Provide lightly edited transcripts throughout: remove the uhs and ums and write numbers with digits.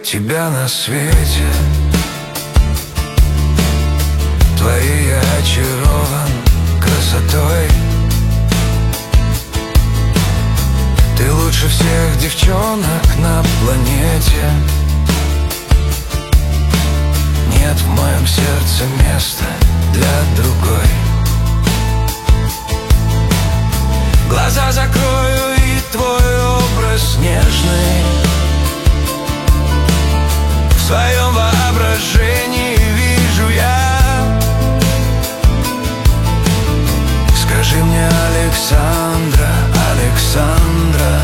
тебя на свете. Твоей я очарован красотой. Ты лучше всех девчонок на планете. Нет в моем сердце места для другой. Глаза закрою, и твой образ нежный в своем воображении вижу я. Скажи мне, Александра, Александра,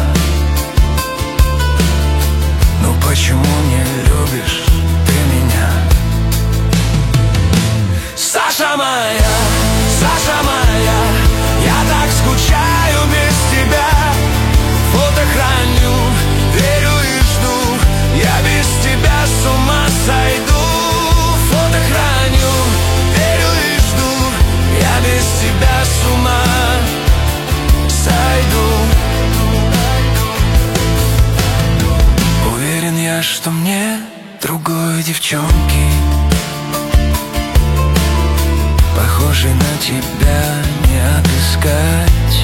ну почему не любишь ты меня? Саша моя, Саша моя, я так скучаю без тебя. Фото храню, верю и жду, я без тебя с ума сойду. Фото храню, верю и жду, я без тебя с ума сойду. Уверен я, что мне другой девчонки, похожей на тебя, не отыскать.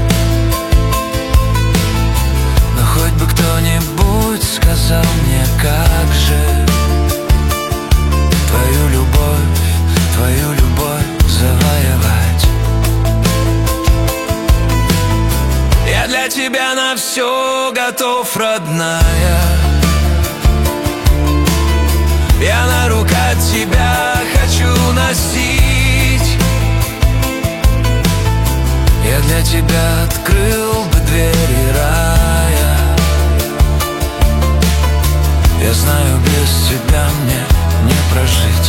Но хоть бы кто-нибудь сказал мне, как же твою любовь завоевать. Я для тебя на все готов, родная. Я на руках тебя хочу носить. Я для тебя открыл бы двери рая. Я знаю, без тебя мне не прожить.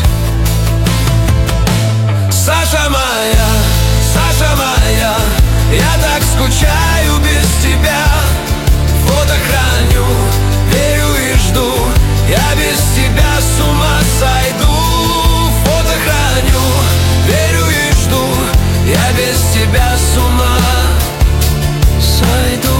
Саша моя, Саша моя, я так скучаю без тебя. Фото храню, верю и жду, я без тебя с ума сойду. Фото храню, верю и жду, я без тебя с ума сойду.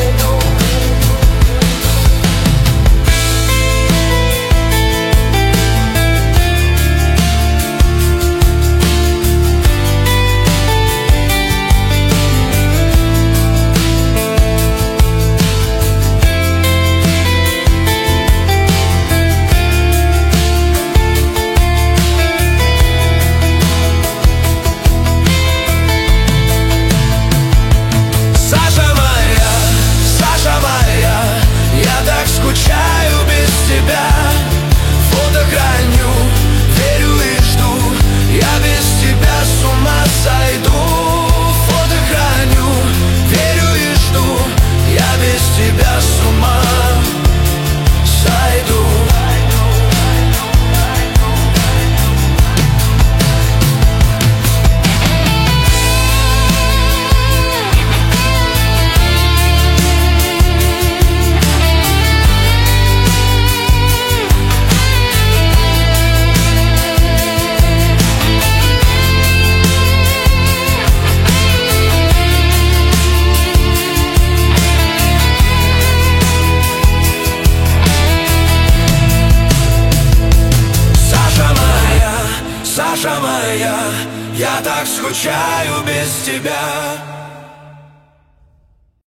Скучаю без тебя. Фото храню, верю и жду, я без тебя с ума сойду. Фото храню, верю и жду, я без тебя с ума сойду. Саша моя, я так скучаю без тебя.